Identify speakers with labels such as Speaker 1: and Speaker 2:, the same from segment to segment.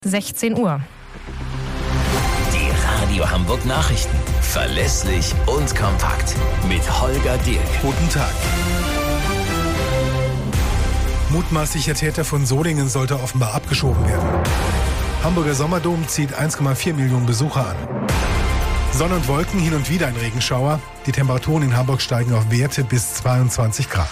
Speaker 1: 16 Uhr.
Speaker 2: Die Radio Hamburg Nachrichten. Verlässlich und kompakt. Mit Holger Dirk.
Speaker 3: Guten Tag. Mutmaßlicher Täter von Solingen sollte offenbar abgeschoben werden. Hamburger Sommerdom zieht 1,4 Millionen Besucher an. Sonne und Wolken, hin und wieder ein Regenschauer. Die Temperaturen in Hamburg steigen auf Werte bis 22 Grad.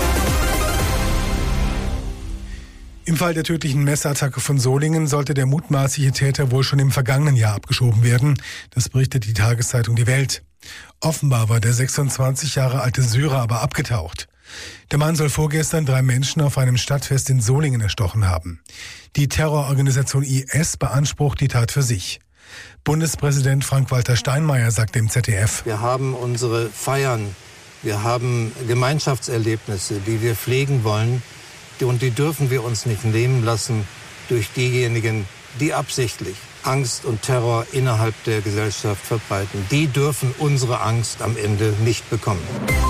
Speaker 3: Im Fall der tödlichen Messerattacke von Solingen sollte der mutmaßliche Täter wohl schon im vergangenen Jahr abgeschoben werden. Das berichtet die Tageszeitung Die Welt. Offenbar war der 26 Jahre alte Syrer aber abgetaucht. Der Mann soll vorgestern 3 Menschen auf einem Stadtfest in Solingen erstochen haben. Die Terrororganisation IS beansprucht die Tat für sich. Bundespräsident Frank-Walter Steinmeier sagt dem ZDF:
Speaker 4: Wir haben unsere Feiern, wir haben Gemeinschaftserlebnisse, die wir pflegen wollen. Und die dürfen wir uns nicht nehmen lassen durch diejenigen, die absichtlich Angst und Terror innerhalb der Gesellschaft verbreiten. Die dürfen unsere Angst am Ende nicht bekommen.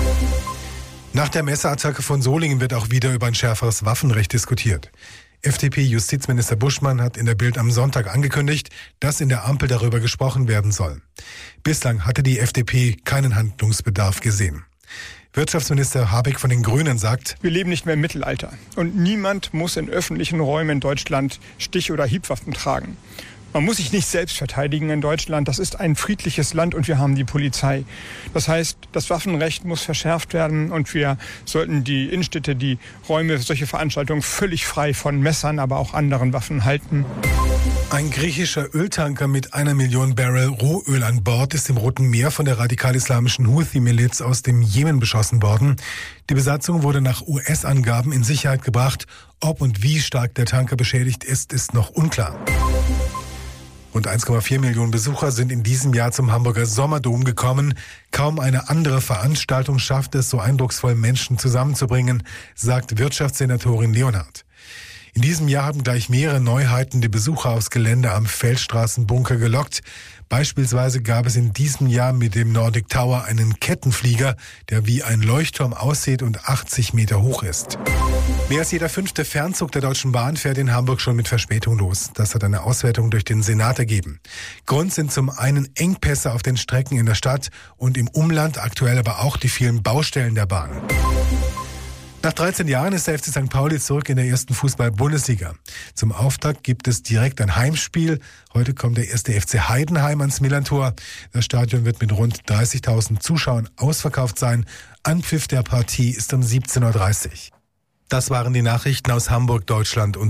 Speaker 3: Nach der Messerattacke von Solingen wird auch wieder über ein schärferes Waffenrecht diskutiert. FDP-Justizminister Buschmann hat in der Bild am Sonntag angekündigt, dass in der Ampel darüber gesprochen werden soll. Bislang hatte die FDP keinen Handlungsbedarf gesehen. Wirtschaftsminister Habeck von den Grünen sagt:
Speaker 5: Wir leben nicht mehr im Mittelalter und niemand muss in öffentlichen Räumen in Deutschland Stich- oder Hiebwaffen tragen. Man muss sich nicht selbst verteidigen in Deutschland. Das ist ein friedliches Land und wir haben die Polizei. Das heißt, das Waffenrecht muss verschärft werden und wir sollten die Innenstädte, die Räume, solche Veranstaltungen völlig frei von Messern, aber auch anderen Waffen halten.
Speaker 3: Ein griechischer Öltanker mit 1 Million Barrel Rohöl an Bord ist im Roten Meer von der radikal-islamischen Houthi-Miliz aus dem Jemen beschossen worden. Die Besatzung wurde nach US-Angaben in Sicherheit gebracht. Ob und wie stark der Tanker beschädigt ist, ist noch unklar. Rund 1,4 Millionen Besucher sind in diesem Jahr zum Hamburger Sommerdom gekommen. Kaum eine andere Veranstaltung schafft es, so eindrucksvoll Menschen zusammenzubringen, sagt Wirtschaftssenatorin Leonhardt. In diesem Jahr haben gleich mehrere Neuheiten die Besucher aufs Gelände am Feldstraßenbunker gelockt. Beispielsweise gab es in diesem Jahr mit dem Nordic Tower einen Kettenflieger, der wie ein Leuchtturm aussieht und 80 Meter hoch ist. Mehr als jeder 5. Fernzug der Deutschen Bahn fährt in Hamburg schon mit Verspätung los. Das hat eine Auswertung durch den Senat ergeben. Grund sind zum einen Engpässe auf den Strecken in der Stadt und im Umland, aktuell aber auch die vielen Baustellen der Bahn. Nach 13 Jahren ist der FC St. Pauli zurück in der ersten Fußball-Bundesliga. Zum Auftakt gibt es direkt ein Heimspiel. Heute kommt der erste FC Heidenheim ans Millerntor. Das Stadion wird mit rund 30.000 Zuschauern ausverkauft sein. Anpfiff der Partie ist um 17:30 Uhr. Das waren die Nachrichten aus Hamburg, Deutschland und